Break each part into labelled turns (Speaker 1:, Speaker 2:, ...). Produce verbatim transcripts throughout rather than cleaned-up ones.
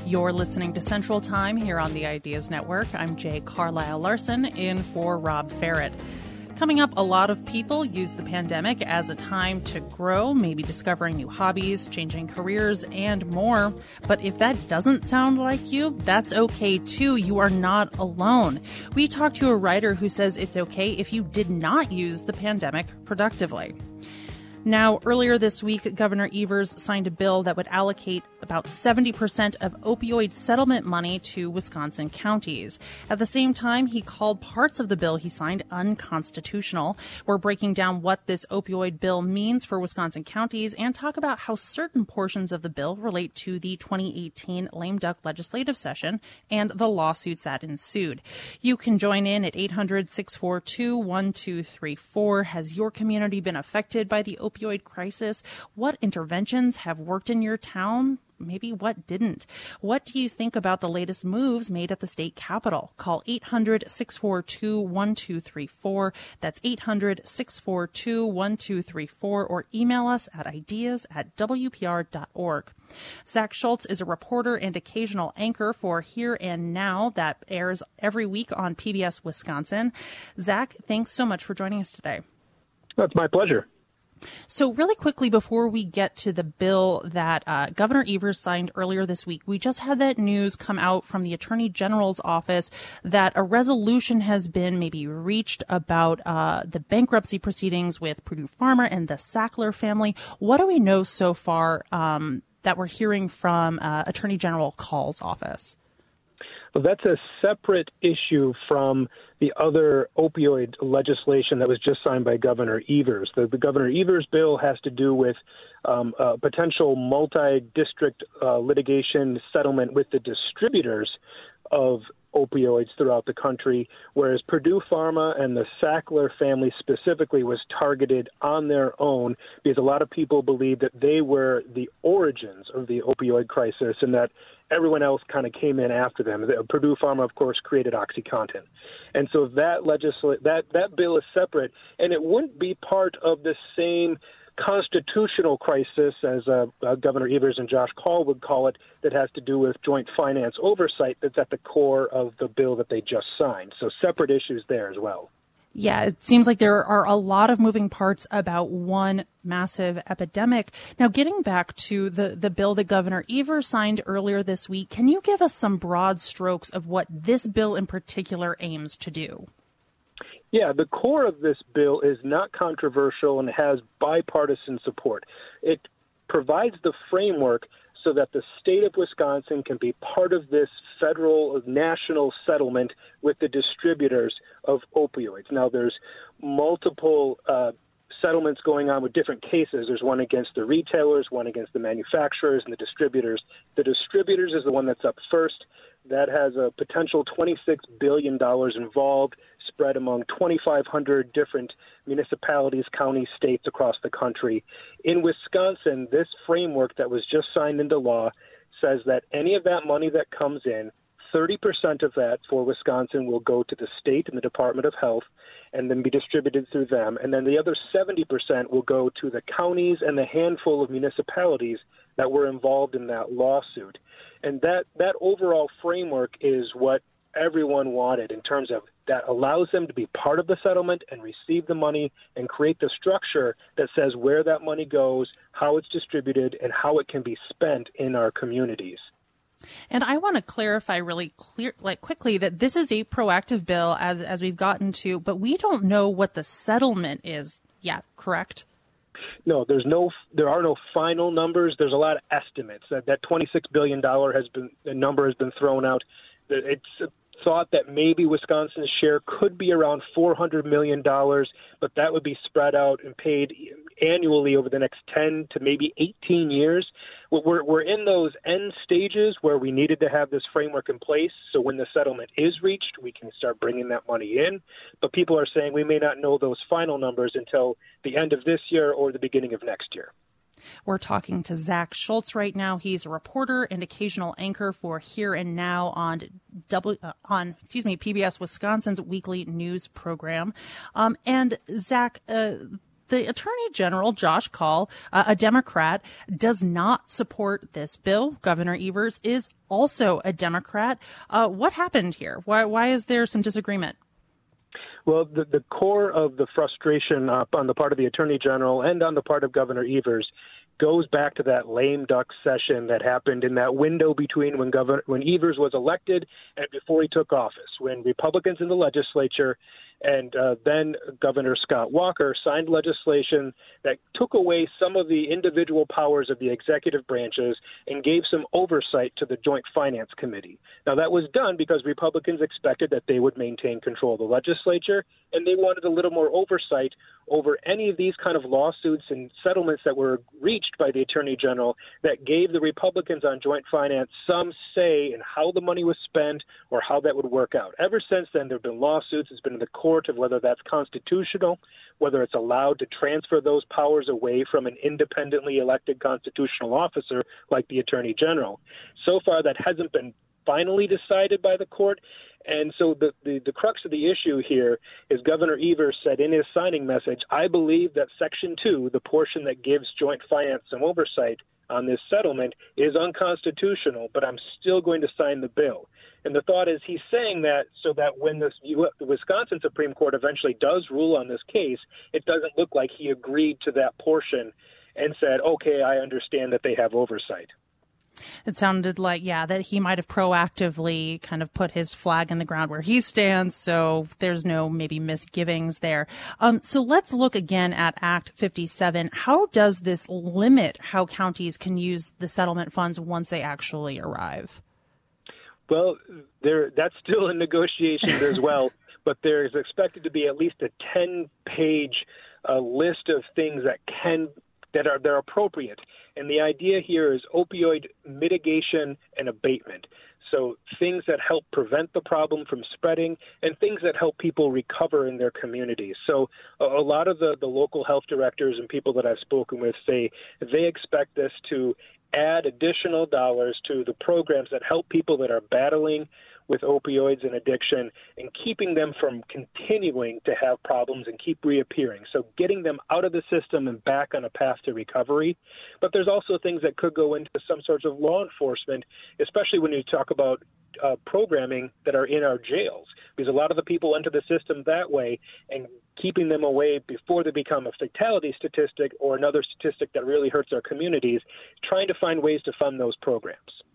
Speaker 1: You're listening to Central Time here on the Ideas Network. I'm Jay Carlisle Larson in for Rob Ferret. Coming up, a lot of people use the pandemic as a time to grow, maybe discovering new hobbies, changing careers, and more. But if that doesn't sound like you, that's okay too. You are not alone. We talked to a writer who says it's okay if you did not use the pandemic productively. Now, earlier this week, Governor Evers signed a bill that would allocate about seventy percent of opioid settlement money to Wisconsin counties. At the same time, he called parts of the bill he signed unconstitutional. We're breaking down what this opioid bill means for Wisconsin counties and talk about how certain portions of the bill relate to the twenty eighteen lame duck legislative session and the lawsuits that ensued. You can join in at eight hundred, six four two, one two three four. Has your community been affected by the opioid crisis? What interventions have worked in your town? Maybe what didn't? What do you think about the latest moves made at the state capitol? Call eight hundred, six four two, one two three four. That's eight hundred, six four two, one two three four, or email us at ideas at w p r dot org. Zach Schultz is a reporter and occasional anchor for Here and Now that airs every week on P B S Wisconsin. Zach, thanks so much for joining us today.
Speaker 2: That's my pleasure.
Speaker 1: So really quickly, before we get to the bill that uh, Governor Evers signed earlier this week, we just had that news come out from the Attorney General's office that a resolution has been maybe reached about uh, the bankruptcy proceedings with Purdue Pharma and the Sackler family. What do we know so far um, that we're hearing from uh, Attorney General Call's office?
Speaker 2: Well, that's a separate issue from the other opioid legislation that was just signed by Governor Evers. The, the Governor Evers bill has to do with um, a potential multi-district uh, litigation settlement with the distributors of opioids throughout the country, whereas Purdue Pharma and the Sackler family specifically was targeted on their own because a lot of people believe that they were the origins of the opioid crisis and that everyone else kind of came in after them. The, Purdue Pharma, of course, created OxyContin. And so that legisla- that that bill is separate, and it wouldn't be part of the same constitutional crisis, as uh, uh, Governor Evers and Josh Kaul would call it, that has to do with joint finance oversight that's at the core of the bill that they just signed. So separate issues there as well.
Speaker 1: Yeah, it seems like there are a lot of moving parts about one massive epidemic. Now, getting back to the, the bill that Governor Evers signed earlier this week, can you give us some broad strokes of what this bill in particular aims to do?
Speaker 2: Yeah, the core of this bill is not controversial and has bipartisan support. It provides the framework so that the state of Wisconsin can be part of this federal, national settlement with the distributors of opioids. Now, there's multiple uh, settlements going on with different cases. There's one against the retailers, one against the manufacturers, and the distributors. The distributors is the one that's up first. That has a potential twenty-six billion dollars involved, spread among twenty-five hundred different municipalities, counties, states across the country. In Wisconsin, this framework that was just signed into law says that any of that money that comes in, thirty percent of that for Wisconsin will go to the state and the Department of Health and then be distributed through them. And then the other seventy percent will go to the counties and the handful of municipalities that were involved in that lawsuit. And that, that overall framework is what everyone wanted in terms of that allows them to be part of the settlement and receive the money and create the structure that says where that money goes, how it's distributed, and how it can be spent in our communities.
Speaker 1: And I want to clarify really clear, like quickly, that this is a proactive bill as as we've gotten to, but we don't know what the settlement is yet, correct?
Speaker 2: No, there's no, there are no final numbers. There's a lot of estimates. That that twenty-six billion dollars has been, the number has been thrown out. It's thought that maybe Wisconsin's share could be around four hundred million dollars, but that would be spread out and paid annually over the next ten to maybe eighteen years. We're, we're in those end stages where we needed to have this framework in place, so when the settlement is reached, we can start bringing that money in. But people are saying we may not know those final numbers until the end of this year or the beginning of next year.
Speaker 1: We're talking to Zach Schultz right now. He's a reporter and occasional anchor for Here and Now on W uh, on excuse me P B S Wisconsin's weekly news program. Um, and Zach, uh, the Attorney General, Josh Kaul, uh, a Democrat, does not support this bill. Governor Evers is also a Democrat. Uh, what happened here? Why, why is there some disagreement?
Speaker 2: Well, the, the core of the frustration uh, on the part of the Attorney General and on the part of Governor Evers goes back to that lame duck session that happened in that window between when Governor when Evers was elected and before he took office, when Republicans in the legislature and uh, then Governor Scott Walker signed legislation that took away some of the individual powers of the executive branches and gave some oversight to the Joint Finance Committee. Now, that was done because Republicans expected that they would maintain control of the legislature, and they wanted a little more oversight over any of these kind of lawsuits and settlements that were reached by the Attorney General that gave the Republicans on Joint Finance some say in how the money was spent or how that would work out. Ever since then, there have been lawsuits. It's been in the court of whether that's constitutional, whether it's allowed to transfer those powers away from an independently elected constitutional officer like the Attorney General. So far, that hasn't been finally decided by the court. And so the, the, the crux of the issue here is Governor Evers said in his signing message, I believe that Section two, the portion that gives Joint Finance some oversight on this settlement, is unconstitutional, but I'm still going to sign the bill. And the thought is he's saying that so that when this, the Wisconsin Supreme Court eventually does rule on this case, it doesn't look like he agreed to that portion and said, okay, I understand that they have oversight.
Speaker 1: It sounded like, yeah, that he might have proactively kind of put his flag in the ground where he stands, so there's no maybe misgivings there. Um, so let's look again at Act fifty-seven. How does this limit how counties can use the settlement funds once they actually arrive?
Speaker 2: Well, there that's still in negotiations as well, but there is expected to be at least a ten-page uh, list of things that can that are they're appropriate. And the idea here is opioid mitigation and abatement. So things that help prevent the problem from spreading and things that help people recover in their communities. So a, a lot of the, the local health directors and people that I've spoken with say they expect this to add additional dollars to the programs that help people that are battling with opioids and addiction and keeping them from continuing to have problems and keep reappearing. So getting them out of the system and back on a path to recovery. But there's also things that could go into some sorts of law enforcement, especially when you talk about uh, programming that are in our jails, because a lot of the people enter the system that way, and keeping them away before they become a fatality statistic or another statistic that really hurts our communities, trying to find ways to fund those programs.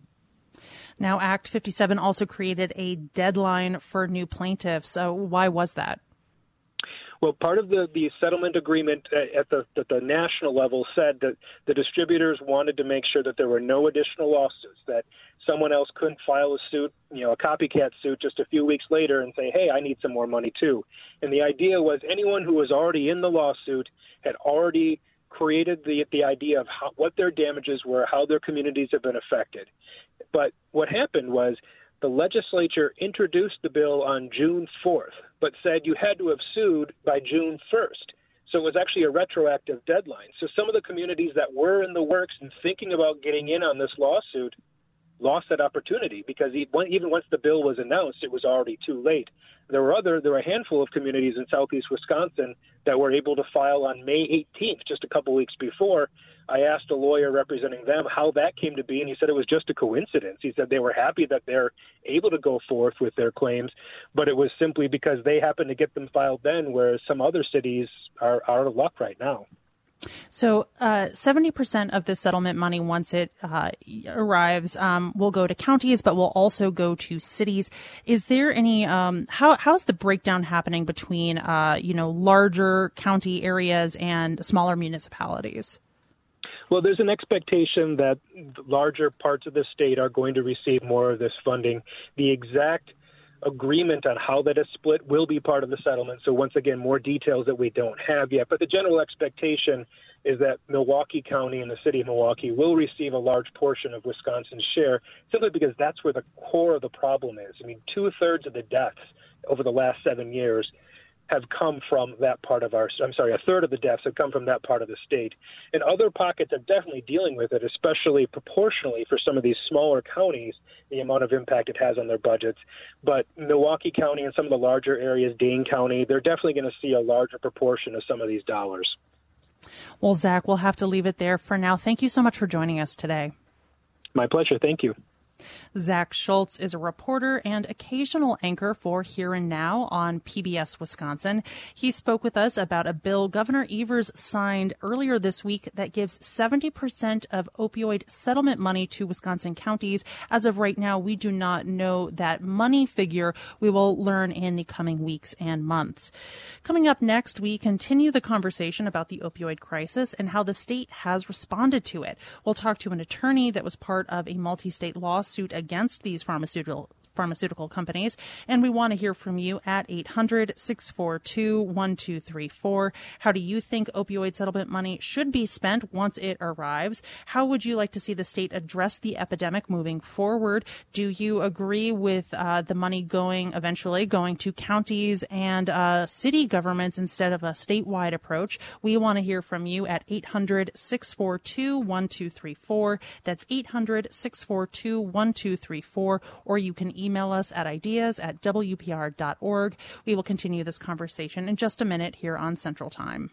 Speaker 1: Now, Act fifty-seven also created a deadline for new plaintiffs. So why was that?
Speaker 2: Well, part of the, the settlement agreement at the, at the national level said that the distributors wanted to make sure that there were no additional lawsuits, that someone else couldn't file a suit, you know, a copycat suit just a few weeks later and say, hey, I need some more money too. And the idea was anyone who was already in the lawsuit had already created the the idea of how, what their damages were, how their communities have been affected. But what happened was the legislature introduced the bill on June fourth, but said you had to have sued by June first. So it was actually a retroactive deadline. So some of the communities that were in the works and thinking about getting in on this lawsuit lost that opportunity because even once the bill was announced, it was already too late. There were other, there were a handful of communities in southeast Wisconsin that were able to file on May eighteenth, just a couple weeks before. I asked a lawyer representing them how that came to be, and he said it was just a coincidence. He said they were happy that they're able to go forth with their claims, but it was simply because they happened to get them filed then, whereas some other cities are, are out of luck right now.
Speaker 1: So uh, seventy percent of the settlement money, once it uh, arrives, um, will go to counties, but will also go to cities. Is there any um, how how's the breakdown happening between uh, you know larger county areas and smaller municipalities?
Speaker 2: Well, there's an expectation that larger parts of the state are going to receive more of this funding. The exact agreement on how that is split will be part of the settlement. So once again, more details that we don't have yet. But the general expectation is that Milwaukee County and the city of Milwaukee will receive a large portion of Wisconsin's share, simply because that's where the core of the problem is. I mean, two-thirds of the deaths over the last seven years have come from that part of our, I'm sorry, a third of the deaths have come from that part of the state. And other pockets are definitely dealing with it, especially proportionally for some of these smaller counties, the amount of impact it has on their budgets. But Milwaukee County and some of the larger areas, Dane County, they're definitely going to see a larger proportion of some of these dollars.
Speaker 1: Well, Zach, we'll have to leave it there for now. Thank you so much for joining us today.
Speaker 2: My pleasure. Thank you.
Speaker 1: Zach Schultz is a reporter and occasional anchor for Here and Now on P B S Wisconsin. He spoke with us about a bill Governor Evers signed earlier this week that gives seventy percent of opioid settlement money to Wisconsin counties. As of right now, we do not know that money figure. We will learn in the coming weeks and months. Coming up next, we continue the conversation about the opioid crisis and how the state has responded to it. We'll talk to an attorney that was part of a multi-state lawsuit against these pharmaceutical pharmaceutical companies. And we want to hear from you at eight hundred, six four two, one two three four. How do you think opioid settlement money should be spent once it arrives? How would you like to see the state address the epidemic moving forward? Do you agree with uh, the money going eventually going to counties and uh, city governments instead of a statewide approach? We want to hear from you at eight hundred, six four two, one two three four. That's eight hundred, six four two, one two three four. Or you can email Email us at ideas at W P R dot org. We will continue this conversation in just a minute here on Central Time.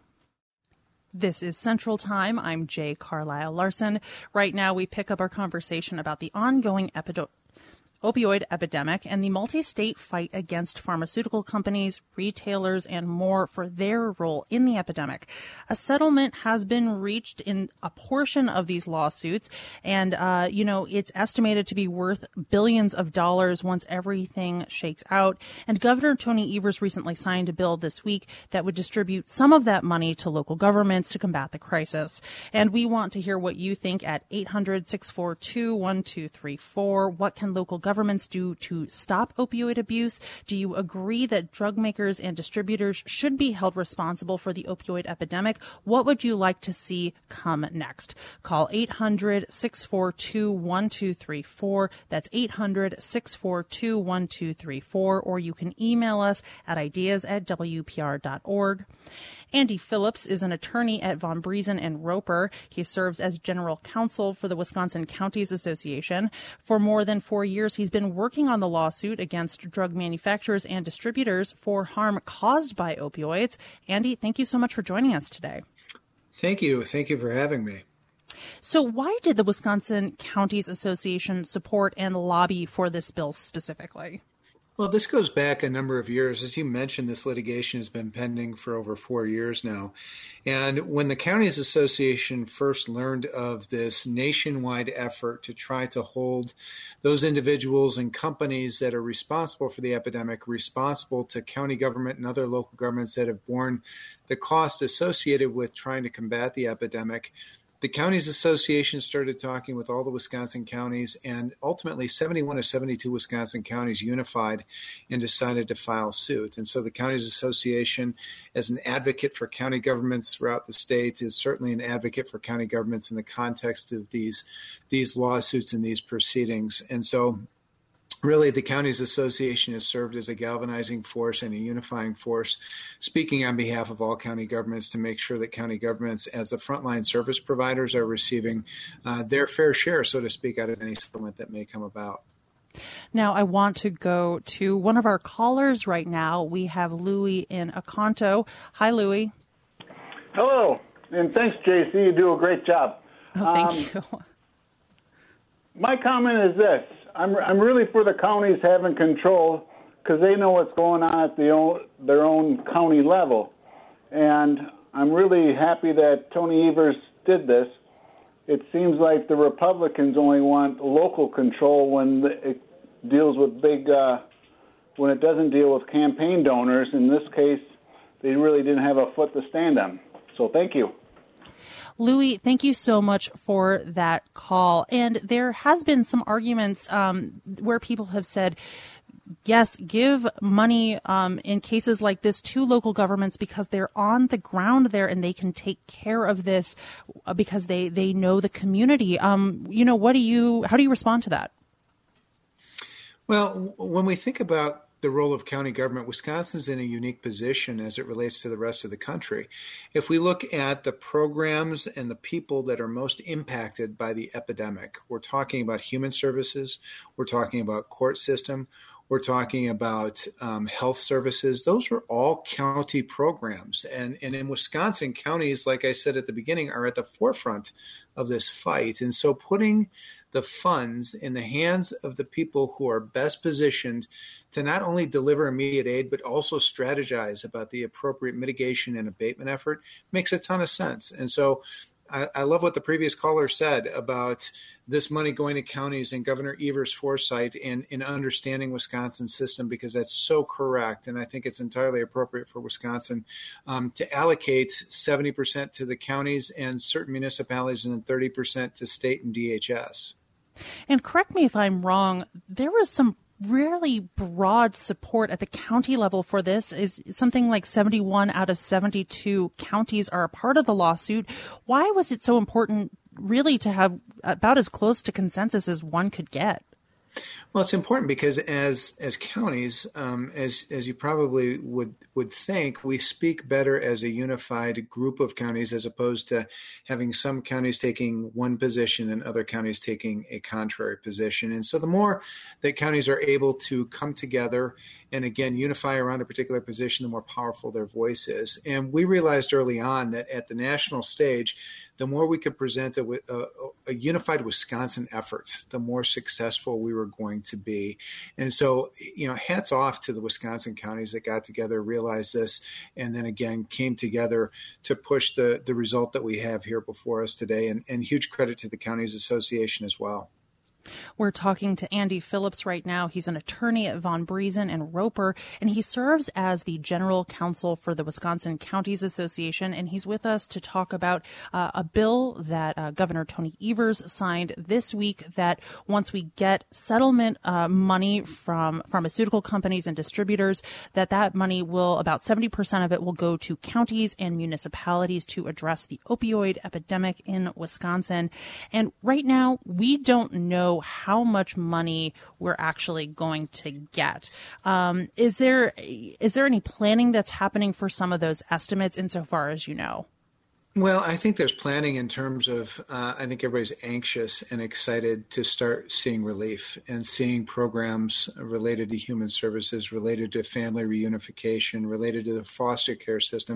Speaker 1: This is Central Time. I'm Jay Carlisle Larson. Right now, we pick up our conversation about the ongoing epidemic. opioid epidemic and the multi-state fight against pharmaceutical companies, retailers, and more for their role in the epidemic. A settlement has been reached in a portion of these lawsuits, and, uh, you know, it's estimated to be worth billions of dollars once everything shakes out. And Governor Tony Evers recently signed a bill this week that would distribute some of that money to local governments to combat the crisis. And we want to hear what you think at eight hundred, six four two, one two three four. What can local governments governments do to stop opioid abuse? Do you agree that drug makers and distributors should be held responsible for the opioid epidemic? What would you like to see come next? Call eight hundred, six four two, one two three four. That's eight hundred, six four two, one two three four. Or you can email us at ideas at W P R dot org. Andy Phillips is an attorney at Von Briesen and Roper. He serves as general counsel for the Wisconsin Counties Association. For more than four years, he's been working on the lawsuit against drug manufacturers and distributors for harm caused by opioids. Andy, thank you so much for joining us today.
Speaker 3: Thank you. Thank you for having me.
Speaker 1: So why did the Wisconsin Counties Association support and lobby for this bill specifically?
Speaker 3: Well, this goes back a number of years. As you mentioned, this litigation has been pending for over four years now. And when the Counties Association first learned of this nationwide effort to try to hold those individuals and companies that are responsible for the epidemic responsible to county government and other local governments that have borne the cost associated with trying to combat the epidemic, the Counties Association started talking with all the Wisconsin counties, and ultimately seventy-one of seventy-two Wisconsin counties unified and decided to file suit. And so the Counties Association, as an advocate for county governments throughout the state, is certainly an advocate for county governments in the context of these, these lawsuits and these proceedings. And so really, the Counties Association has served as a galvanizing force and a unifying force, speaking on behalf of all county governments to make sure that county governments, as the frontline service providers, are receiving uh, their fair share, so to speak, out of any settlement that may come about.
Speaker 1: Now, I want to go to one of our callers right now. We have Louis in Oconto. Hi, Louis.
Speaker 4: Hello, and thanks, J C. You do a great job.
Speaker 1: Oh, thank
Speaker 4: um,
Speaker 1: you.
Speaker 4: My comment is this. I'm I'm really for the counties having control because they know what's going on at the own, their own county level. And I'm really happy that Tony Evers did this. It seems like the Republicans only want local control when it deals with big, uh, when it doesn't deal with campaign donors. In this case, they really didn't have a foot to stand on. So thank you.
Speaker 1: Louis, thank you so much for that call. And there has been some arguments um, where people have said, yes, give money um, in cases like this to local governments because they're on the ground there and they can take care of this because they, they know the community. Um, you know, what do you, how do you respond to that?
Speaker 3: Well, when we think about the role of county government, Wisconsin's in a unique position as it relates to the rest of the country. If we look at the programs and the people that are most impacted by the epidemic, we're talking about human services, we're talking about court system, we're We're talking about um, health services. Those are all county programs. And, and in Wisconsin, counties, like I said at the beginning, are at the forefront of this fight. And so putting the funds in the hands of the people who are best positioned to not only deliver immediate aid, but also strategize about the appropriate mitigation and abatement effort makes a ton of sense. And so I, I love what the previous caller said about this money going to counties and Governor Evers' foresight in, in understanding Wisconsin's system, because that's so correct. And I think it's entirely appropriate for Wisconsin um, to allocate seventy percent to the counties and certain municipalities and then thirty percent to state and D H S.
Speaker 1: And correct me if I'm wrong, there was some really broad support at the county level for this. Is something like seventy-one out of seventy-two counties are a part of the lawsuit. Why was it so important really to have about as close to consensus as one could get?
Speaker 3: Well, it's important because as as counties, um, as as you probably would would think, we speak better as a unified group of counties as opposed to having some counties taking one position and other counties taking a contrary position. And so the more that counties are able to come together and, again, unify around a particular position, the more powerful their voice is. And we realized early on that at the national stage, the more we could present a, a, a unified Wisconsin effort, the more successful we were going to be. And so, you know, hats off to the Wisconsin counties that got together, realized this, and then again came together to push the, the result that we have here before us today. And, and huge credit to the Counties Association as well.
Speaker 1: We're talking to Andy Phillips right now. He's an attorney at Von Briesen and Roper, and he serves as the general counsel for the Wisconsin Counties Association. And he's with us to talk about uh, a bill that uh, Governor Tony Evers signed this week that once we get settlement uh, money from pharmaceutical companies and distributors, that that money will, about seventy percent of it will go to counties and municipalities to address the opioid epidemic in Wisconsin. And right now, we don't know how much money we're actually going to get. Um, is there is there any planning that's happening for some of those estimates insofar as you know?
Speaker 3: Well, I think there's planning in terms of, uh, I think everybody's anxious and excited to start seeing relief and seeing programs related to human services, related to family reunification, related to the foster care system.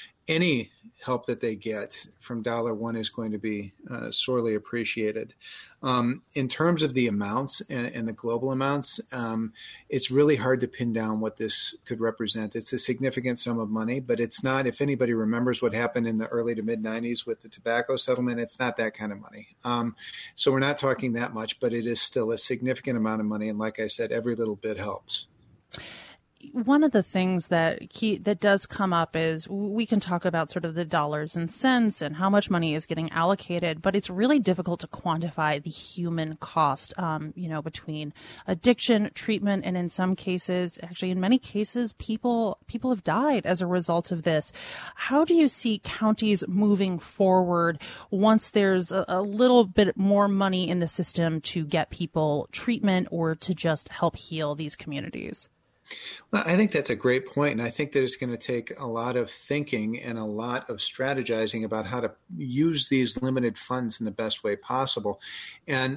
Speaker 3: Any help that they get from dollar one is going to be uh, sorely appreciated. Um, in terms of the amounts and, and the global amounts, um, it's really hard to pin down what this could represent. It's a significant sum of money, but it's not, if anybody remembers what happened in the early to mid nineties with the tobacco settlement, it's not that kind of money. Um, so we're not talking that much, but it is still a significant amount of money. And like I said, every little bit helps.
Speaker 1: One of the things that key, that does come up is we can talk about sort of the dollars and cents and how much money is getting allocated, but it's really difficult to quantify the human cost, um, you know, between addiction, treatment, and in some cases, actually in many cases, people people have died as a result of this. How do you see counties moving forward once there's a, a little bit more money in the system to get people treatment or to just help heal these communities?
Speaker 3: Well, I think that's a great point, and I think that it's going to take a lot of thinking and a lot of strategizing about how to use these limited funds in the best way possible. And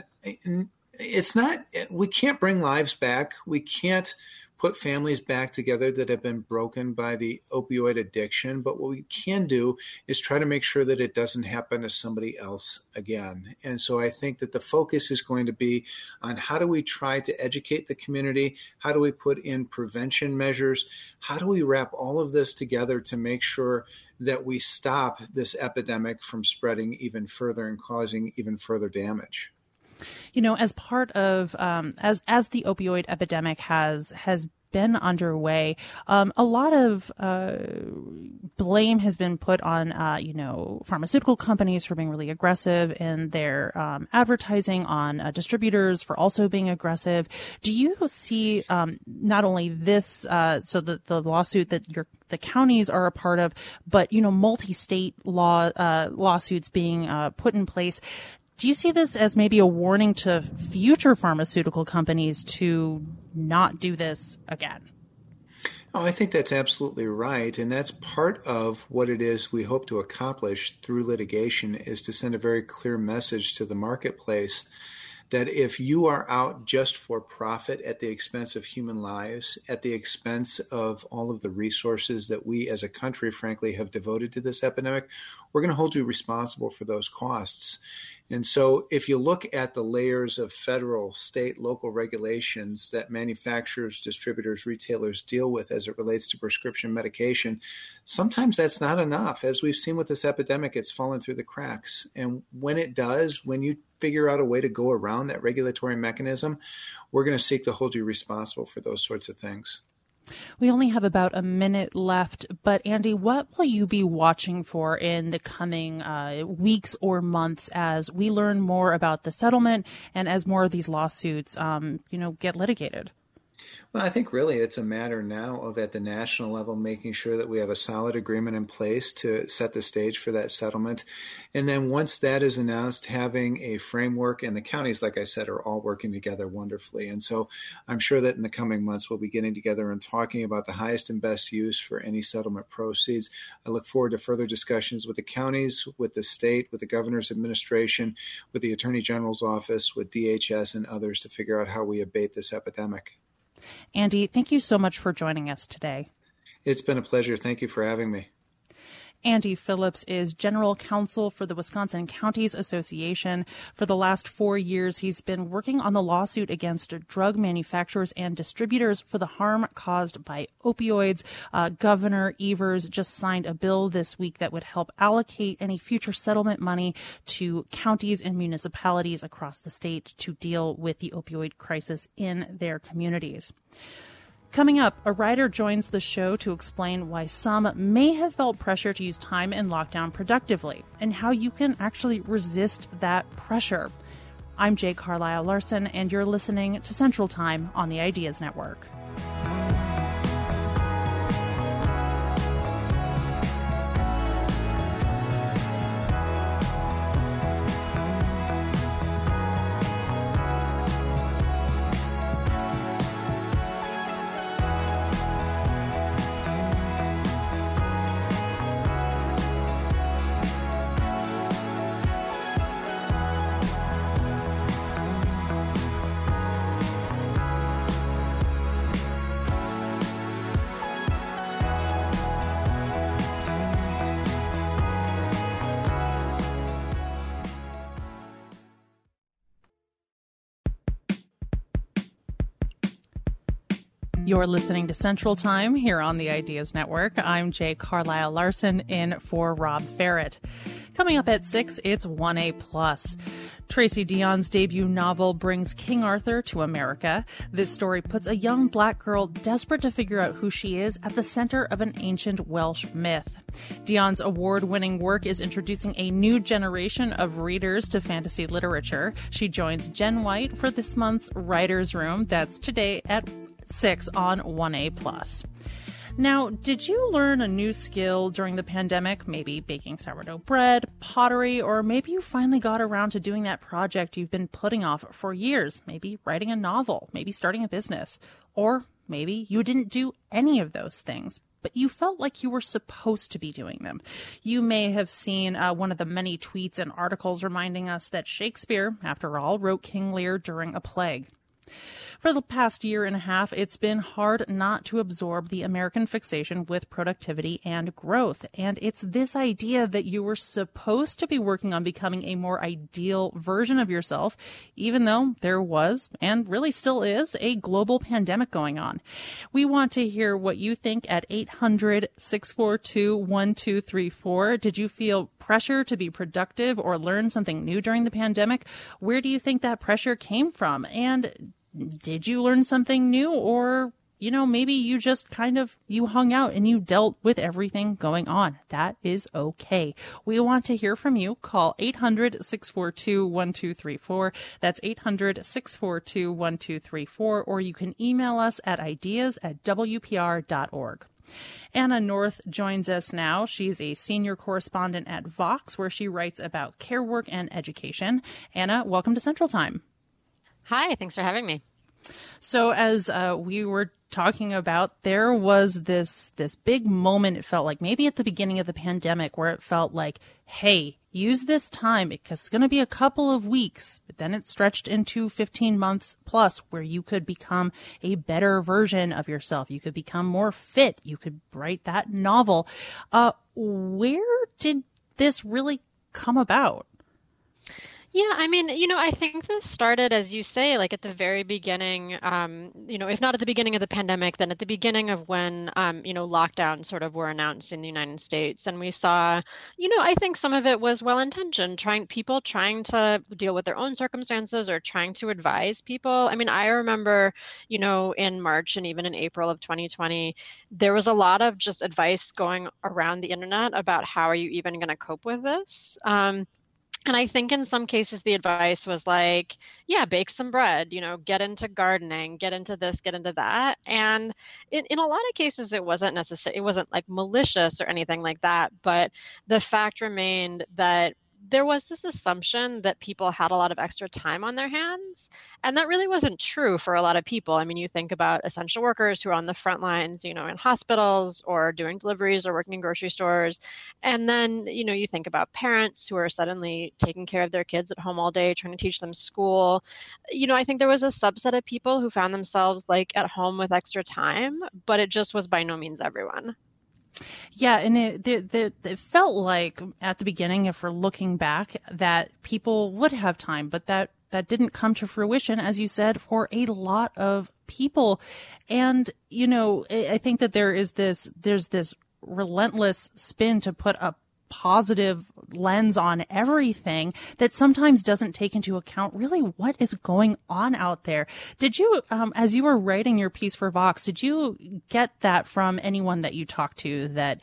Speaker 3: it's not, we can't bring lives back. We can't put families back together that have been broken by the opioid addiction. But what we can do is try to make sure that it doesn't happen to somebody else again. And so I think that the focus is going to be on how do we try to educate the community? How do we put in prevention measures? How do we wrap all of this together to make sure that we stop this epidemic from spreading even further and causing even further damage?
Speaker 1: You know, as part of um, as as the opioid epidemic has has been underway, um, a lot of uh, blame has been put on, uh, you know, pharmaceutical companies for being really aggressive in their um, advertising, on uh, distributors for also being aggressive. Do you see um, not only this, uh, so the, the lawsuit that your the counties are a part of, but, you know, multi-state law uh, lawsuits being uh, put in place? Do you see this as maybe a warning to future pharmaceutical companies to not do this again?
Speaker 3: Oh, I think that's absolutely right. And that's part of what it is we hope to accomplish through litigation, is to send a very clear message to the marketplace that if you are out just for profit at the expense of human lives, at the expense of all of the resources that we as a country, frankly, have devoted to this epidemic, we're going to hold you responsible for those costs. And so if you look at the layers of federal, state, local regulations that manufacturers, distributors, retailers deal with as it relates to prescription medication, sometimes that's not enough. As we've seen with this epidemic, it's fallen through the cracks. And when it does, when you figure out a way to go around that regulatory mechanism, we're going to seek to hold you responsible for those sorts of things.
Speaker 1: We only have about a minute left, but Andy, what will you be watching for in the coming uh, weeks or months as we learn more about the settlement and as more of these lawsuits, um, you know, get litigated?
Speaker 3: Well, I think really it's a matter now of at the national level making sure that we have a solid agreement in place to set the stage for that settlement. And then once that is announced, having a framework, and the counties, like I said, are all working together wonderfully. And so I'm sure that in the coming months, we'll be getting together and talking about the highest and best use for any settlement proceeds. I look forward to further discussions with the counties, with the state, with the governor's administration, with the attorney general's office, with D H S and others to figure out how we abate this epidemic.
Speaker 1: Andy, thank you so much for joining us today.
Speaker 3: It's been a pleasure. Thank you for having me.
Speaker 1: Andy Phillips is general counsel for the Wisconsin Counties Association. For the last four years, he's been working on the lawsuit against drug manufacturers and distributors for the harm caused by opioids. Uh, Governor Evers just signed a bill this week that would help allocate any future settlement money to counties and municipalities across the state to deal with the opioid crisis in their communities. Coming up, a writer joins the show to explain why some may have felt pressure to use time in lockdown productively and how you can actually resist that pressure. I'm Jay Carlisle Larson, and you're listening to Central Time on the Ideas Network. You're listening to Central Time here on the Ideas Network. I'm Jay Carlisle Larson in for Rob Ferret. Coming up at six, it's one A plus. Tracy Deonn's debut novel brings King Arthur to America. This story puts a young black girl desperate to figure out who she is at the center of an ancient Welsh myth. Deonn's award-winning work is introducing a new generation of readers to fantasy literature. She joins Jen White for this month's Writer's Room. That's today at six on one A plus. Now, did you learn a new skill during the pandemic? Maybe baking sourdough bread, pottery, or maybe you finally got around to doing that project you've been putting off for years. Maybe writing a novel, maybe starting a business, or maybe you didn't do any of those things, but you felt like you were supposed to be doing them. You may have seen uh, one of the many tweets and articles reminding us that Shakespeare, after all, wrote King Lear during a plague. For the past year and a half, it's been hard not to absorb the American fixation with productivity and growth. And it's this idea that you were supposed to be working on becoming a more ideal version of yourself, even though there was, and really still is, a global pandemic going on. We want to hear what you think at eight hundred, six four two, one two three four. Did you feel pressure to be productive or learn something new during the pandemic? Where do you think that pressure came from? And did you learn something new, or, you know, maybe you just kind of, you hung out and you dealt with everything going on? That is okay. We want to hear from you. Call eight hundred, six four two, one two three four. That's eight hundred, six four two, one two three four. Or you can email us at ideas at w p r dot org. Anna North joins us now. She's a senior correspondent at Vox, where she writes about care work and education. Anna, welcome to Central Time.
Speaker 5: Hi, thanks for having me.
Speaker 1: So as uh, we were talking about, there was this this big moment, it felt like, maybe at the beginning of the pandemic, where it felt like, hey, use this time because it's going to be a couple of weeks, but then it stretched into fifteen months plus where you could become a better version of yourself. You could become more fit. You could write that novel. Uh, where did this really come about?
Speaker 5: Yeah, I mean, you know, I think this started, as you say, like at the very beginning, um, you know, if not at the beginning of the pandemic, then at the beginning of when, um, you know, lockdowns sort of were announced in the United States. And we saw, you know, I think some of it was well-intentioned, trying people trying to deal with their own circumstances or trying to advise people. I mean, I remember, you know, in March and even in April of twenty twenty, there was a lot of just advice going around the internet about how are you even going to cope with this? Um, And I think in some cases the advice was like, yeah, bake some bread, you know, get into gardening, get into this, get into that. And in, in a lot of cases, it wasn't necessary. It wasn't like malicious or anything like that. But the fact remained that there was this assumption that people had a lot of extra time on their hands. And that really wasn't true for a lot of people. I mean, you think about essential workers who are on the front lines, you know, in hospitals or doing deliveries or working in grocery stores. And then, you know, you think about parents who are suddenly taking care of their kids at home all day, trying to teach them school. You know, I think there was a subset of people who found themselves like at home with extra time, but it just was by no means everyone.
Speaker 1: Yeah, and it, it, it, it felt like at the beginning, if we're looking back, that people would have time, but that, that didn't come to fruition, as you said, for a lot of people. And, you know, I think that there is this, there's this relentless spin to put a positive lens on everything that sometimes doesn't take into account really what is going on out there. Did you, um, as you were writing your piece for Vox, did you get that from anyone that you talked to, that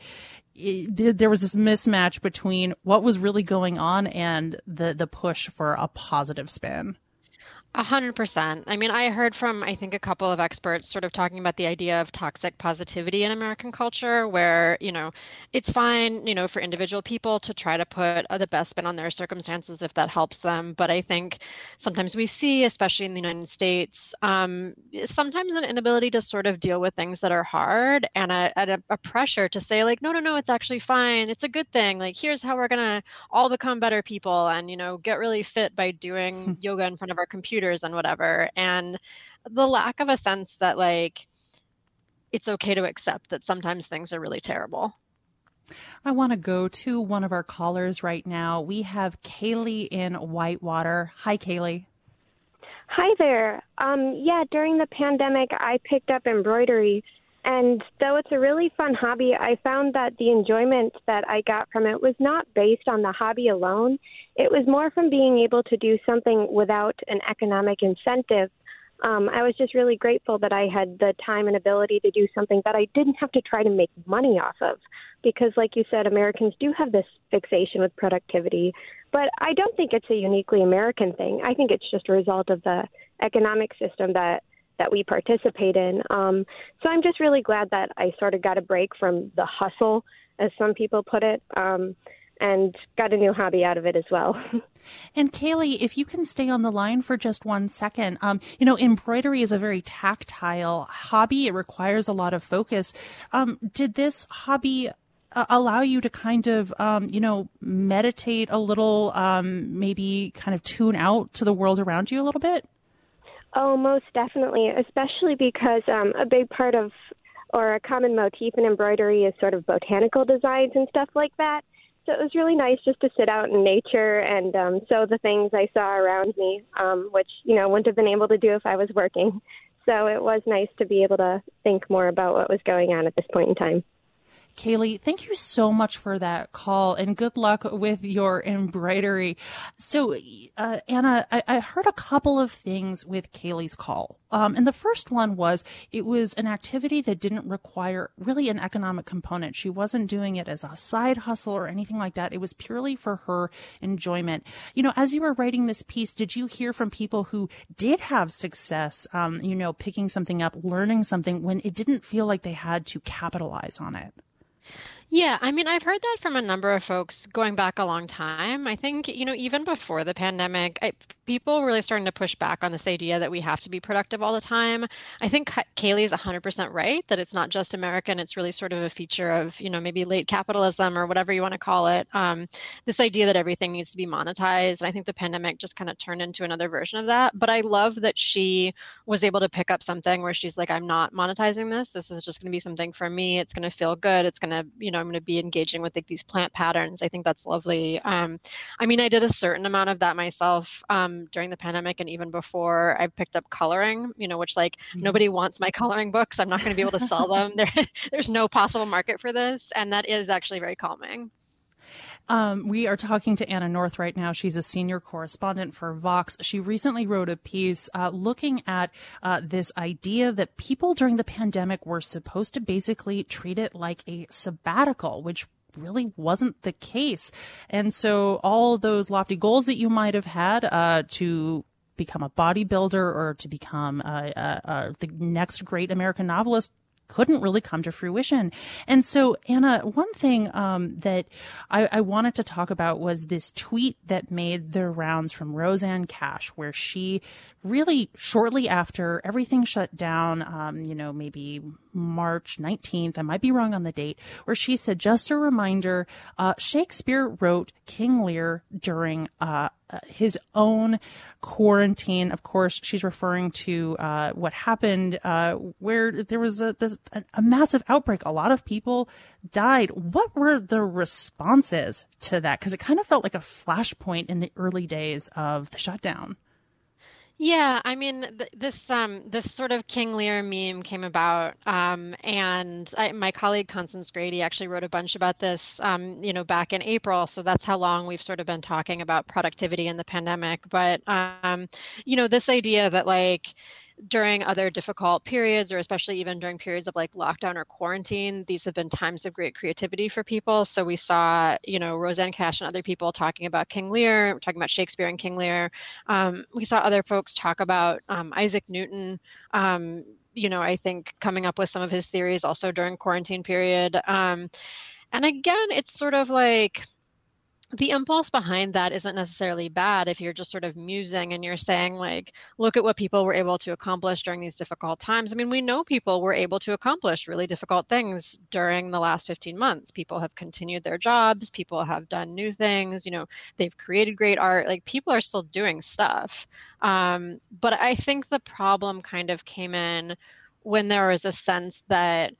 Speaker 1: it, there was this mismatch between what was really going on and the, the push for a positive spin?
Speaker 5: A hundred percent. I mean, I heard from, I think, a couple of experts sort of talking about the idea of toxic positivity in American culture, where, you know, it's fine, you know, for individual people to try to put the best spin on their circumstances if that helps them. But I think sometimes we see, especially in the United States, um, sometimes an inability to sort of deal with things that are hard and a, a, a pressure to say like, no, no, no, it's actually fine. It's a good thing. Like, here's how we're going to all become better people and, you know, get really fit by doing yoga in front of our computer and whatever. And the lack of a sense that like it's okay to accept that sometimes things are really terrible.
Speaker 1: I want to go to one of our callers right now. We have Kaylee in Whitewater. Hi, Kaylee.
Speaker 6: Hi there. Um, yeah, during the pandemic, I picked up embroidery. And though it's a really fun hobby, I found that the enjoyment that I got from it was not based on the hobby alone. It was more from being able to do something without an economic incentive. Um, I was just really grateful that I had the time and ability to do something that I didn't have to try to make money off of. Because like you said, Americans do have this fixation with productivity. But I don't think it's a uniquely American thing. I think it's just a result of the economic system that that we participate in. Um, so I'm just really glad that I sort of got a break from the hustle, as some people put it, um, and got a new hobby out of it as well.
Speaker 1: And Kaylee, if you can stay on the line for just one second, um, you know, embroidery is a very tactile hobby. It requires a lot of focus. Um, did this hobby uh, allow you to kind of, um, you know, meditate a little, um, maybe kind of tune out to the world around you a little bit?
Speaker 6: Oh, most definitely, especially because um, a big part of, or a common motif in embroidery is sort of botanical designs and stuff like that. So it was really nice just to sit out in nature and um, sew the things I saw around me, um, which, you know, wouldn't have been able to do if I was working. So it was nice to be able to think more about what was going on at this point in time.
Speaker 1: Kaylee, thank you so much for that call and good luck with your embroidery. So, uh, Anna, I, I heard a couple of things with Kaylee's call. Um, and the first one was it was an activity that didn't require really an economic component. She wasn't doing it as a side hustle or anything like that. It was purely for her enjoyment. You know, as you were writing this piece, did you hear from people who did have success, um, you know, picking something up, learning something when it didn't feel like they had to capitalize on it?
Speaker 5: Yeah, I mean, I've heard that from a number of folks going back a long time. I think, you know, even before the pandemic, I, people were really starting to push back on this idea that we have to be productive all the time. I think Kaylee is one hundred percent right that it's not just American. It's really sort of a feature of, you know, maybe late capitalism or whatever you want to call it. Um, this idea that everything needs to be monetized. And I think the pandemic just kind of turned into another version of that. But I love that she was able to pick up something where she's like, I'm not monetizing this. This is just going to be something for me. It's going to feel good. It's going to, you know, I'm going to be engaging with like these plant patterns. I think that's lovely. Um, I mean, I did a certain amount of that myself um, during the pandemic, and even before. I picked up coloring, you know, which like mm-hmm. nobody wants my coloring books. I'm not going to be able to sell them. There, there's no possible market for this, and that is actually very calming.
Speaker 1: Um, we are talking to Anna North right now. She's a senior correspondent for Vox. She recently wrote a piece uh, looking at uh, this idea that people during the pandemic were supposed to basically treat it like a sabbatical, which really wasn't the case. And so all those lofty goals that you might have had uh, to become a bodybuilder or to become uh, uh, uh, the next great American novelist couldn't really come to fruition. And so, Anna, one thing um, that I, I wanted to talk about was this tweet that made the rounds from Rosanne Cash, where she really shortly after everything shut down, um, you know, maybe March nineteenth, I might be wrong on the date, where she said, just a reminder, uh, Shakespeare wrote King Lear during uh, his own quarantine. Of course, she's referring to uh, what happened uh, where there was a, this, a massive outbreak. A lot of people died. What were the responses to that? Because it kind of felt like a flashpoint in the early days of the shutdown.
Speaker 5: Yeah, I mean, th- this um, this sort of King Lear meme came about, um, and I, my colleague Constance Grady actually wrote a bunch about this, um, you know, back in April. So that's how long we've sort of been talking about productivity in the pandemic. But um, you know, this idea that like during other difficult periods, or especially even during periods of like lockdown or quarantine, these have been times of great creativity for people. So we saw, you know, Rosanne Cash and other people talking about King Lear, talking about Shakespeare and King Lear. Um, we saw other folks talk about um, Isaac Newton, um, you know, I think coming up with some of his theories also during quarantine period. Um, and again, it's sort of like, the impulse behind that isn't necessarily bad if you're just sort of musing and you're saying like, look at what people were able to accomplish during these difficult times. I mean, we know people were able to accomplish really difficult things during the last fifteen months. People have continued their jobs. People have done new things. You know, they've created great art. Like people are still doing stuff. Um, but I think the problem kind of came in when there was a sense that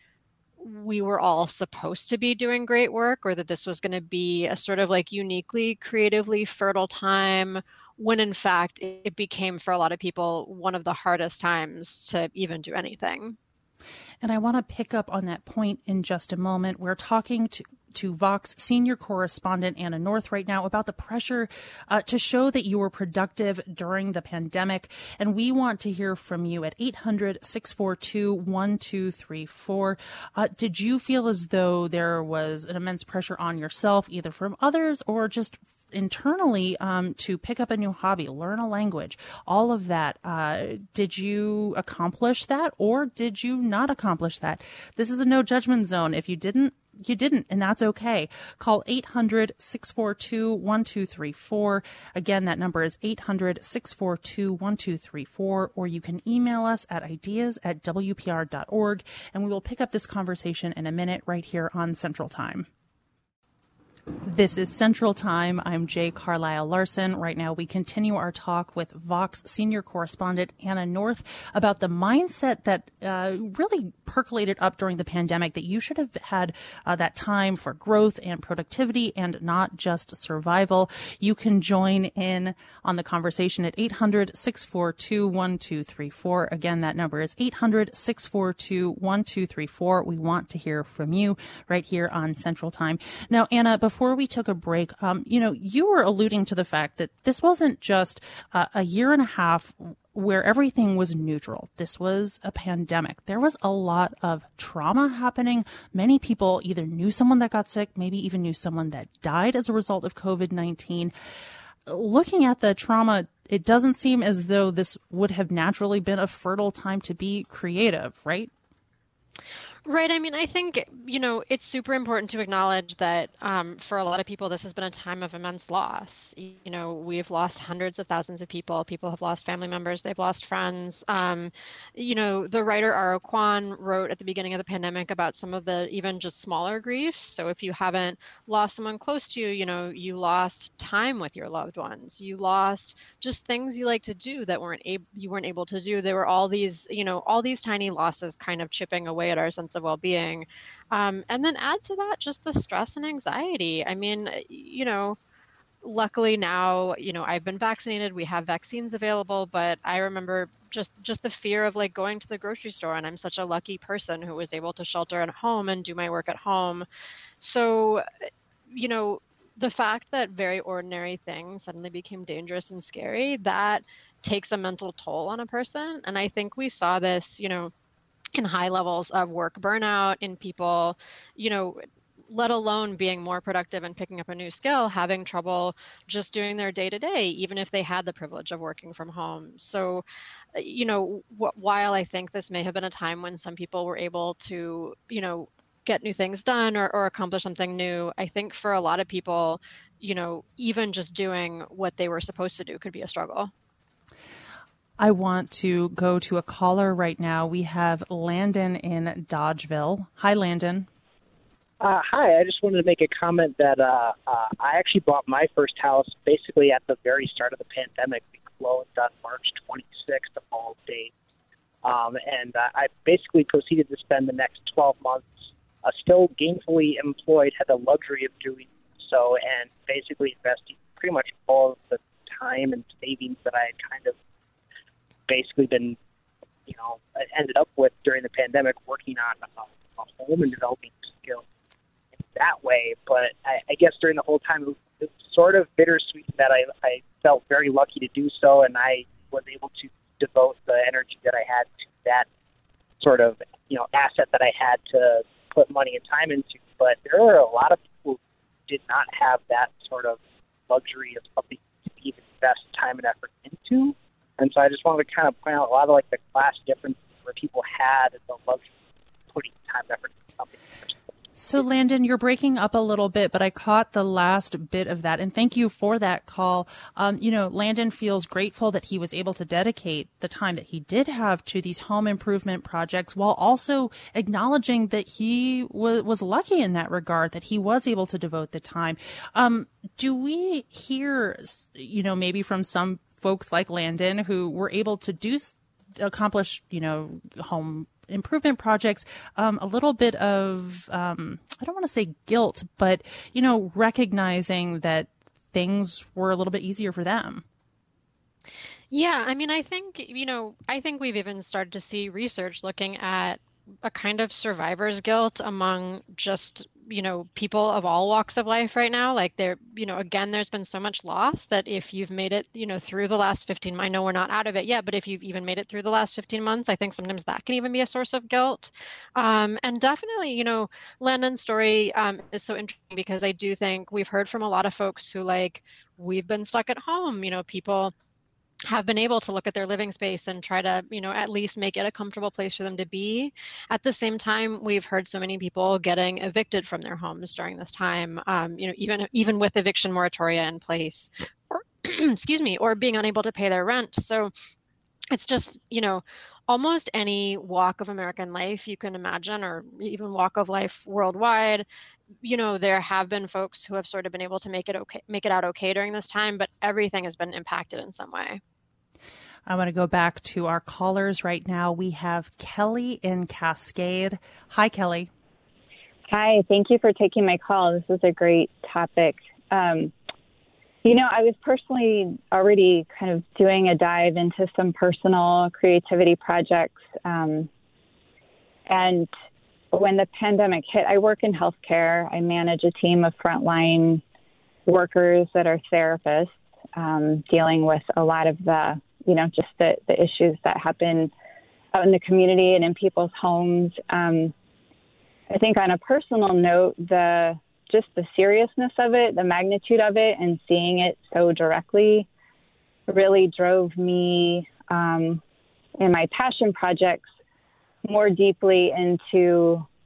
Speaker 5: we were all supposed to be doing great work, or that this was going to be a sort of like uniquely creatively fertile time, when in fact it became for a lot of people one of the hardest times to even do anything.
Speaker 1: And I want to pick up on that point in just a moment. We're talking to to Vox senior correspondent Anna North right now about the pressure uh, to show that you were productive during the pandemic. And we want to hear from you at eight hundred, six four two, one two three four. Uh, did you feel as though there was an immense pressure on yourself, either from others or just internally, um, to pick up a new hobby, learn a language, all of that? Uh, did you accomplish that, or did you not accomplish that? This is a no judgment zone. If you didn't, you didn't, and that's okay. Call eight hundred, six four two, one two three four. Again, that number is eight hundred, six four two, one two three four, or you can email us at ideas at w p r dot org, and we will pick up this conversation in a minute right here on Central Time. This is Central Time. I'm Jay Carlisle Larson. Right now, we continue our talk with Vox senior correspondent Anna North about the mindset that uh, really percolated up during the pandemic, that you should have had uh, that time for growth and productivity and not just survival. You can join in on the conversation at eight hundred, six four two, one two three four. Again, that number is eight hundred, six four two, one two three four. We want to hear from you right here on Central Time. Now, Anna, before Before we took a break, um, you know, you were alluding to the fact that this wasn't just uh, a year and a half where everything was neutral. This was a pandemic. There was a lot of trauma happening. Many people either knew someone that got sick, maybe even knew someone that died as a result of covid nineteen. Looking at the trauma, it doesn't seem as though this would have naturally been a fertile time to be creative, right?
Speaker 5: Right. I mean, I think, you know, it's super important to acknowledge that um, for a lot of people, this has been a time of immense loss. You know, we've lost hundreds of thousands of people. People have lost family members. They've lost friends. Um, you know, the writer Aro Kwan wrote at the beginning of the pandemic about some of the even just smaller griefs. So if you haven't lost someone close to you, you know, you lost time with your loved ones. You lost just things you like to do that weren't able, you weren't able to do. There were all these, you know, all these tiny losses kind of chipping away at our sense of well-being. Um, and then add to that just the stress and anxiety. I mean, you know, luckily now, you know, I've been vaccinated, we have vaccines available, but I remember just, just the fear of like going to the grocery store, and I'm such a lucky person who was able to shelter at home and do my work at home. So, you know, the fact that very ordinary things suddenly became dangerous and scary, that takes a mental toll on a person. And I think we saw this, you know, in high levels of work burnout in people, you know, let alone being more productive and picking up a new skill, having trouble just doing their day to day, even if they had the privilege of working from home. So, you know, wh- while I think this may have been a time when some people were able to, you know, get new things done or, or accomplish something new, I think for a lot of people, you know, even just doing what they were supposed to do could be a struggle.
Speaker 1: I want to go to a caller right now. We have Landon in Dodgeville. Hi, Landon.
Speaker 7: Uh, hi, I just wanted to make a comment that uh, uh, I actually bought my first house basically at the very start of the pandemic. We closed on March twenty-sixth of all dates. Um, and uh, I basically proceeded to spend the next twelve months uh, still gainfully employed, had the luxury of doing so, and basically investing pretty much all of the time and savings that I had kind of basically been, you know, ended up with during the pandemic, working on a, a home and developing skills in that way. But I, I guess during the whole time, it was, it was sort of bittersweet that I, I felt very lucky to do so, and I was able to devote the energy that I had to that sort of, you know, asset that I had to put money and time into. But there are a lot of people who did not have that sort of luxury of something to even invest time and effort into. And so I just wanted to kind of point out a lot of like the class differences where people had the luxury of putting time and effort into something.
Speaker 1: So, Landon, you're breaking up a little bit, but I caught the last bit of that. And thank you for that call. Um, you know, Landon feels grateful that he was able to dedicate the time that he did have to these home improvement projects, while also acknowledging that he w- was lucky in that regard, that he was able to devote the time. Um, do we hear, you know, maybe from some folks like Landon who were able to do accomplish, you know, home improvement projects, um, a little bit of, um, I don't want to say guilt, but, you know, recognizing that things were a little bit easier for them?
Speaker 5: Yeah, I mean, I think, you know, I think we've even started to see research looking at a kind of survivor's guilt among just, you know, people of all walks of life right now. Like there, you know, again, there's been so much loss that if you've made it, you know, through the last fifteen, I know we're not out of it yet, but if you've even made it through the last fifteen months, I think sometimes that can even be a source of guilt. Um, and definitely, you know, Landon's story um, is so interesting because I do think we've heard from a lot of folks who like, we've been stuck at home, you know, people have been able to look at their living space and try to, you know, at least make it a comfortable place for them to be. At the same time, we've heard so many people getting evicted from their homes during this time, um, you know, even even with eviction moratoria in place, or excuse me, or being unable to pay their rent. So it's just, you know, almost any walk of American life you can imagine, or even walk of life worldwide, you know, there have been folks who have sort of been able to make it okay, make it out okay during this time, but everything has been impacted in some way.
Speaker 1: I want to go back to our callers right now. We have Kelly in Cascade. Hi, Kelly.
Speaker 8: Hi, thank you for taking my call. This is a great topic. Um, you know, I was personally already kind of doing a dive into some personal creativity projects. Um, and when the pandemic hit, I work in healthcare. I manage a team of frontline workers that are therapists, um, dealing with a lot of the, you know, just the, the issues that happen out in the community and in people's homes. Um, I think on a personal note, the just the seriousness of it, the magnitude of it, and seeing it so directly really drove me um, in my passion projects more deeply into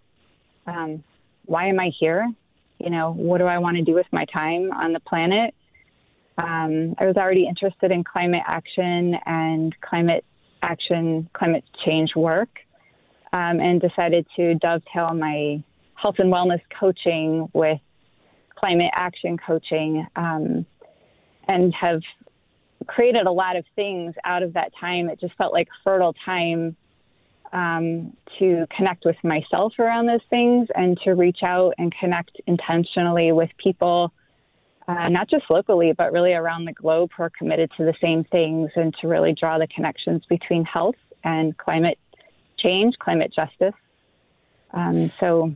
Speaker 8: um, why am I here? You know, what do I want to do with my time on the planet? Um, I was already interested in climate action and climate action, climate change work, um, and decided to dovetail my health and wellness coaching with climate action coaching, um, and have created a lot of things out of that time. It just felt like fertile time um, to connect with myself around those things and to reach out and connect intentionally with people, uh, not just locally, but really around the globe who are committed to the same things, and to really draw the connections between health and climate change, climate justice. Um, so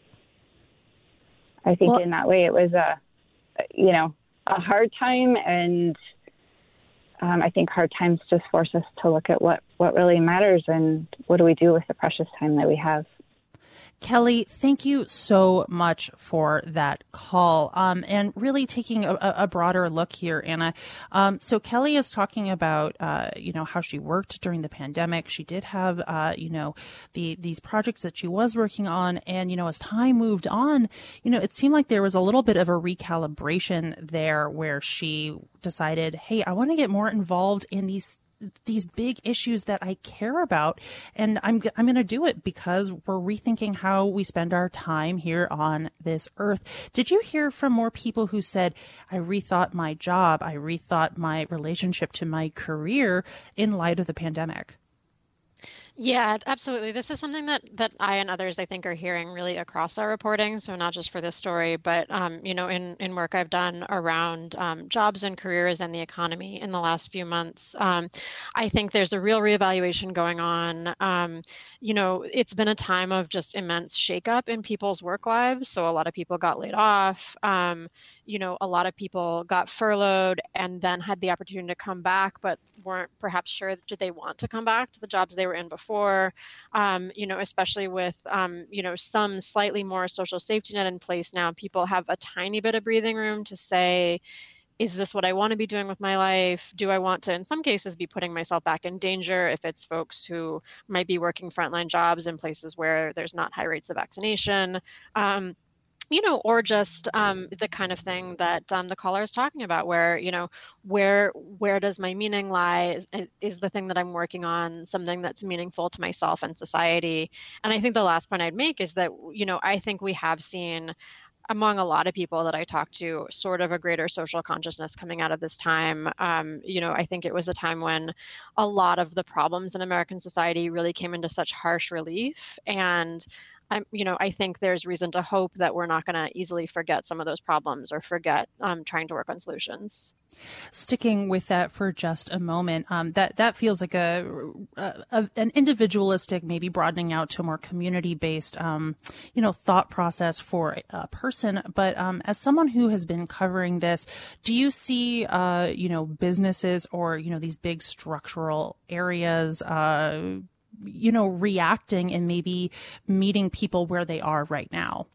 Speaker 8: I think well, in that way it was a, you know, a hard time, and um, I think hard times just force us to look at what, what really matters and what do we do with the precious time that we have.
Speaker 1: Kelly, thank you so much for that call, um, and really taking a, a broader look here, Anna. Um, so Kelly is talking about, uh, you know, how she worked during the pandemic. She did have, uh, you know, the these projects that she was working on, and you know, as time moved on, you know, it seemed like there was a little bit of a recalibration there, where she decided, hey, I want to get more involved in these. these big issues that I care about. And I'm, I'm going to do it because we're rethinking how we spend our time here on this earth. Did you hear from more people who said, I rethought my job, I rethought my relationship to my career in light of the pandemic?
Speaker 5: Yeah, absolutely. This is something that, that I and others, I think, are hearing really across our reporting. So not just for this story, but, um, you know, in, in work I've done around um, jobs and careers and the economy in the last few months. Um, I think there's a real reevaluation going on. Um, you know, it's been a time of just immense shakeup in people's work lives. So a lot of people got laid off. Um, you know, a lot of people got furloughed and then had the opportunity to come back, but weren't perhaps sure, did they want to come back to the jobs they were in before? Um, you know, especially with, um, you know, some slightly more social safety net in place now, people have a tiny bit of breathing room to say, is this what I want to be doing with my life? Do I want to, in some cases, be putting myself back in danger if it's folks who might be working frontline jobs in places where there's not high rates of vaccination? Um, you know, or just um, the kind of thing that um, the caller is talking about, where, you know, where where does my meaning lie? Is, is the thing that I'm working on something that's meaningful to myself and society? And I think the last point I'd make is that, you know, I think we have seen among a lot of people that I talk to sort of a greater social consciousness coming out of this time. Um, you know, I think it was a time when a lot of the problems in American society really came into such harsh relief. And I'm, you know, I think there's reason to hope that we're not going to easily forget some of those problems or forget um, trying to work on solutions.
Speaker 1: Sticking with that for just a moment, um, that that feels like a, a an individualistic, maybe broadening out to a more community-based, um, you know, thought process for a person. But um, as someone who has been covering this, do you see, uh, you know, businesses or you know these big structural areas, uh, you know, reacting and maybe meeting people where they are right now?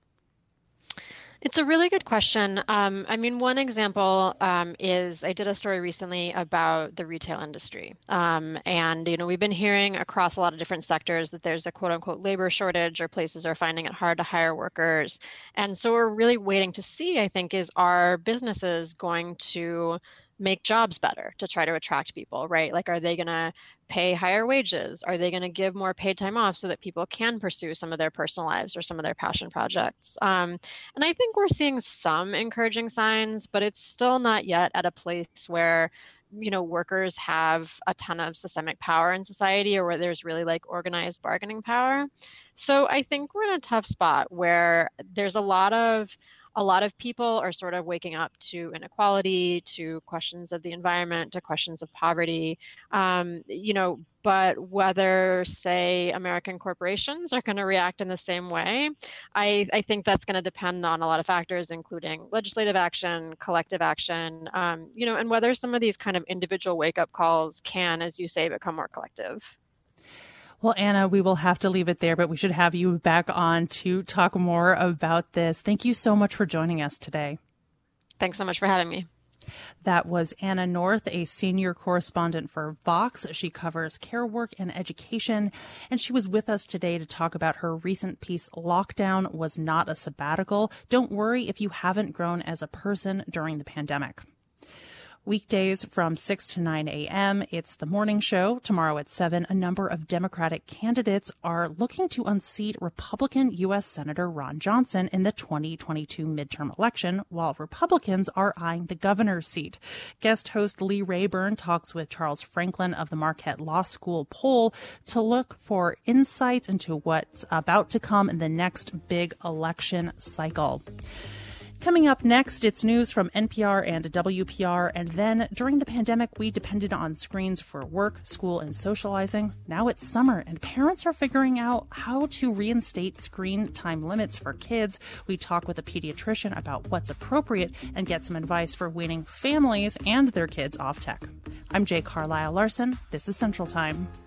Speaker 5: It's a really good question. Um, I mean, one example um, is I did a story recently about the retail industry. Um, and, you know, we've been hearing across a lot of different sectors that there's a quote unquote labor shortage, or places are finding it hard to hire workers. And so we're really waiting to see, I think, is are businesses going to make jobs better to try to attract people, right? Like, are they going to pay higher wages? Are they going to give more paid time off so that people can pursue some of their personal lives or some of their passion projects? Um, and I think we're seeing some encouraging signs, but it's still not yet at a place where, you know, workers have a ton of systemic power in society, or where there's really like organized bargaining power. So I think we're in a tough spot where there's a lot of A lot of people are sort of waking up to inequality, to questions of the environment, to questions of poverty, um, you know, but whether, say, American corporations are going to react in the same way, I, I think that's going to depend on a lot of factors, including legislative action, collective action, um, you know, and whether some of these kind of individual wake-up calls can, as you say, become more collective.
Speaker 1: Well, Anna, we will have to leave it there, but we should have you back on to talk more about this. Thank you so much for joining us today.
Speaker 5: Thanks so much for having me.
Speaker 1: That was Anna North, a senior correspondent for Vox. She covers care work and education, and she was with us today to talk about her recent piece, Lockdown Was Not a Sabbatical. Don't worry if you haven't grown as a person during the pandemic. Weekdays from six to nine a.m., it's the morning show. Tomorrow at seven, a number of Democratic candidates are looking to unseat Republican U S Senator Ron Johnson in the twenty twenty-two midterm election, while Republicans are eyeing the governor's seat. Guest host Lee Rayburn talks with Charles Franklin of the Marquette Law School poll to look for insights into what's about to come in the next big election cycle. Coming up next, it's news from N P R and W P R. And then during the pandemic, we depended on screens for work, school, and socializing. Now it's summer and parents are figuring out how to reinstate screen time limits for kids. We talk with a pediatrician about what's appropriate and get some advice for weaning families and their kids off tech. I'm Jay Carlisle Larson. This is Central Time.